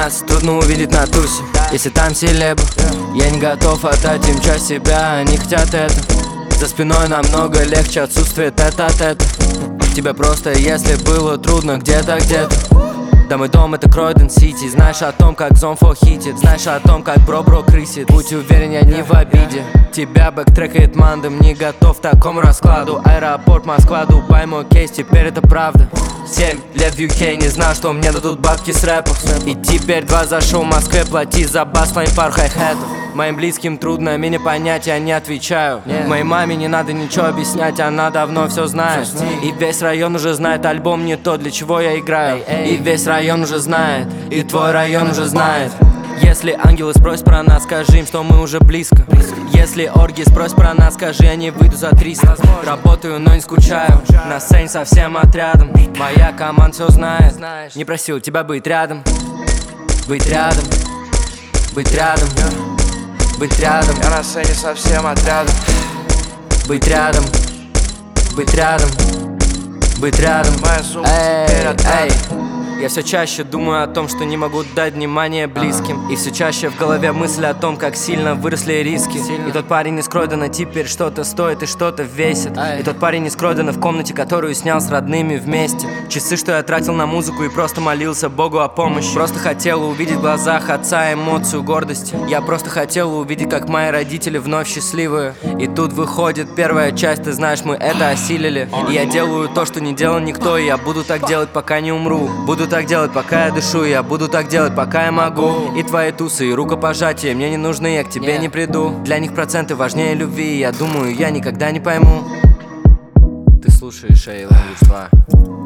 нас трудно увидеть на тусе. Если там селебы, я не готов отдать им часть себя, они хотят это. За спиной намного легче отсутствие тет-а-тета. Тебе просто, если было трудно где-то. Да, мой дом это Кройден Сити. Знаешь о том, как Зомфо хитит, знаешь о том, как бро крысит. Будь уверен, я не в обиде. Тебя бэктрекает мандом, не готов к такому раскладу. Аэропорт, Москва, Дубай, мой кейс, теперь это правда. 7 лет в UK, не знал, что мне дадут бабки с рэпов. И теперь 2 за шоу в Москве, плати за бас, твоим пару хай-хэтов. Моим близким трудно меня понять, я не отвечаю. Моей маме не надо ничего объяснять, она давно все знает. И весь район уже знает, альбом не то, для чего я играю. И весь район уже знает, и твой район уже знает. Если ангелы спросят про нас, скажи им, что мы уже близко. Если орги спросят про нас, скажи, я не выйду за 300. Работаю, но не скучаю, на сцене со всем отрядом. Моя команда все знает, не просил тебя быть рядом. Быть рядом, быть рядом, быть рядом. Я на сцене со всем отрядом. Быть рядом, быть рядом, быть рядом. Моя сумка теперь отрядом. Я все чаще думаю о том, что не могу дать внимание близким. И все чаще в голове мысль о том, как сильно выросли риски. И тот парень из Кройдена теперь что-то стоит и что-то весит. И тот парень из Кройдена в комнате, которую снял с родными вместе. Часы, что я тратил на музыку и просто молился Богу о помощи. Просто хотел увидеть в глазах отца эмоцию гордости. Я просто хотел увидеть, как мои родители вновь счастливые. И тут выходит первая часть, ты знаешь, мы это осилили. И я делаю то, что не делал никто, и я буду так делать, пока не умру. Буду так делать, пока я дышу, я буду так делать, пока я могу. И твои тусы, и рукопожатия мне не нужны, я к тебе не приду. Для них проценты важнее любви, я думаю, я никогда не пойму. Ты слушаешь A-Language 2.